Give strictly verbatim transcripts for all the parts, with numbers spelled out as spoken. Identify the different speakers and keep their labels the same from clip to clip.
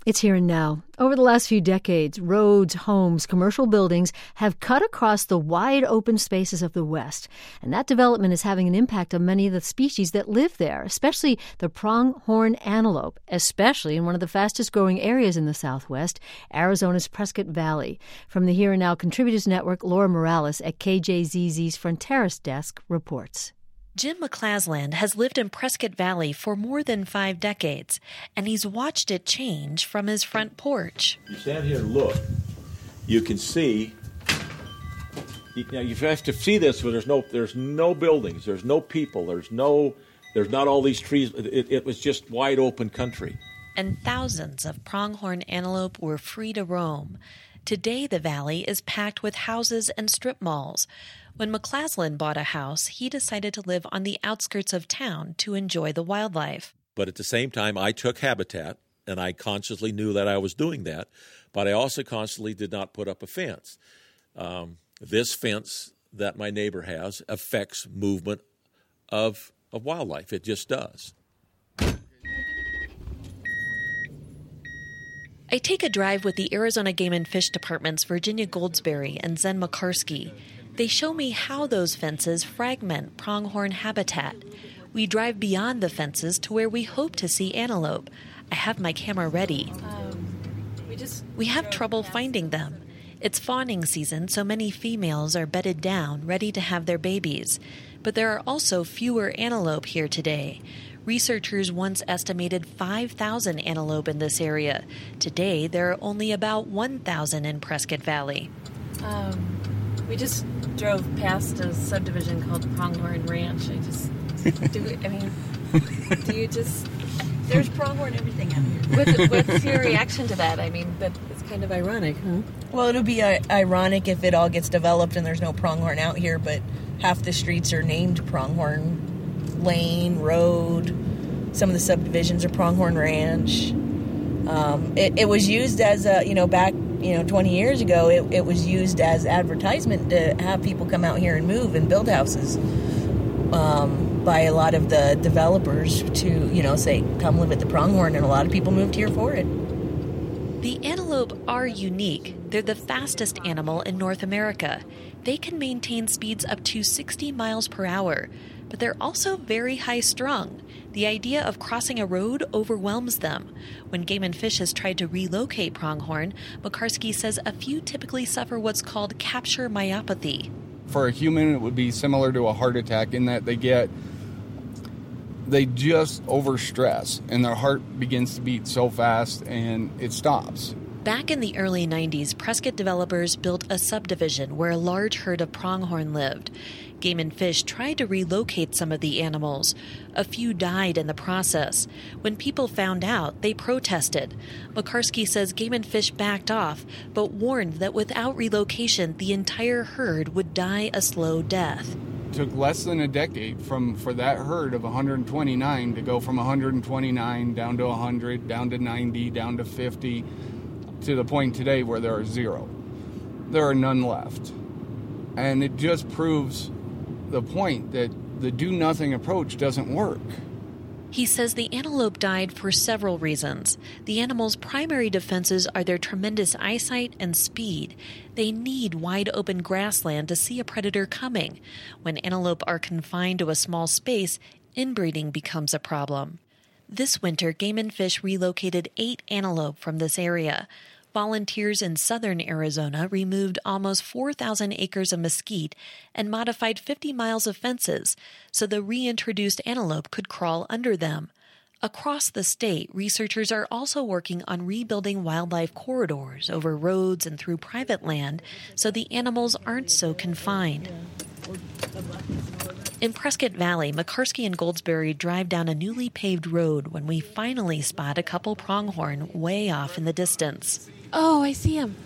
Speaker 1: It's here and now. Over the last few decades, roads, homes, commercial buildings have cut across the wide open spaces of the West. And that development is having an impact on many of the species that live there, especially the pronghorn antelope, especially in one of the fastest growing areas in the Southwest, Arizona's Prescott Valley. From the Here and Now Contributors Network, Laura Morales at K J Z Z's Fronteras Desk reports.
Speaker 2: Jim McClasland has lived in Prescott Valley for more than five decades, and he's watched it change from his front porch.
Speaker 3: You stand here and look, you can see, you, now you have to see this, but there's no, there's no buildings, there's no people, there's no, there's not all these trees, it, it was just wide open country.
Speaker 2: And thousands of pronghorn antelope were free to roam. Today, the valley is packed with houses and strip malls. When McClasland bought a house, he decided to live on the outskirts of town to enjoy the wildlife.
Speaker 3: But at the same time, I took habitat, and I consciously knew that I was doing that, but I also consciously did not put up a fence. Um, this fence that my neighbor has affects movement of, of wildlife. It just does.
Speaker 2: I take a drive with the Arizona Game and Fish Department's Virginia Goldsberry and Zen Makarsky. They show me how those fences fragment pronghorn habitat. We drive beyond the fences to where we hope to see antelope. I have my camera ready. Um, we, just we have trouble finding them. It's fawning season, so many females are bedded down, ready to have their babies. But there are also fewer antelope here today. Researchers once estimated five thousand antelope in this area. Today, there are only about one thousand in Prescott Valley.
Speaker 4: Um, we just drove past a subdivision called Pronghorn Ranch. I just, do we, I mean, do you just...
Speaker 5: There's pronghorn everything out here.
Speaker 4: What's, what's your reaction to that? I mean, that it's kind of ironic, huh?
Speaker 5: Well, it'll be uh, ironic if it all gets developed and there's no pronghorn out here, but half the streets are named Pronghorn Lane, Road. Some of the subdivisions are Pronghorn Ranch. Um, it, it was used as a, you know, back, you know, twenty years ago, it, it was used as advertisement to have people come out here and move and build houses um, by a lot of the developers to, you know, say, come live at the Pronghorn, and a lot of people moved here for it.
Speaker 2: The antelope are unique. They're the fastest animal in North America. They can maintain speeds up to sixty miles per hour, but they're also very high-strung. The idea of crossing a road overwhelms them. When Game and Fish has tried to relocate pronghorn, Makarsky says a few typically suffer what's called capture myopathy.
Speaker 6: For a human, it would be similar to a heart attack in that they get, they just overstress, and their heart begins to beat so fast, and it stops.
Speaker 2: Back in the early nineties, Prescott developers built a subdivision where a large herd of pronghorn lived. Game and Fish tried to relocate some of the animals. A few died in the process. When people found out, they protested. Makarsky says Game and Fish backed off, but warned that without relocation, the entire herd would die a slow death.
Speaker 6: It took less than a decade from for that herd of one hundred twenty-nine to go from one hundred twenty-nine down to one hundred, down to ninety, down to fifty, to the point today where there are zero. There are none left. And it just proves the point that the do-nothing approach doesn't work.
Speaker 2: He says the antelope died for several reasons. The animal's primary defenses are their tremendous eyesight and speed. They need wide-open grassland to see a predator coming. When antelope are confined to a small space, inbreeding becomes a problem. This winter, Game and Fish relocated eight antelope from this area. Volunteers in southern Arizona removed almost four thousand acres of mesquite and modified fifty miles of fences so the reintroduced antelope could crawl under them. Across the state, researchers are also working on rebuilding wildlife corridors over roads and through private land so the animals aren't so confined. In Prescott Valley, Makarsky and Goldsberry drive down a newly paved road when we finally spot a couple pronghorn way off in the distance.
Speaker 4: Oh, I see him.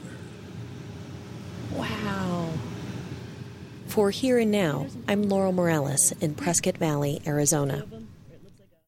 Speaker 4: Wow.
Speaker 2: For Here and Now, I'm Laurel Morales in Prescott Valley, Arizona.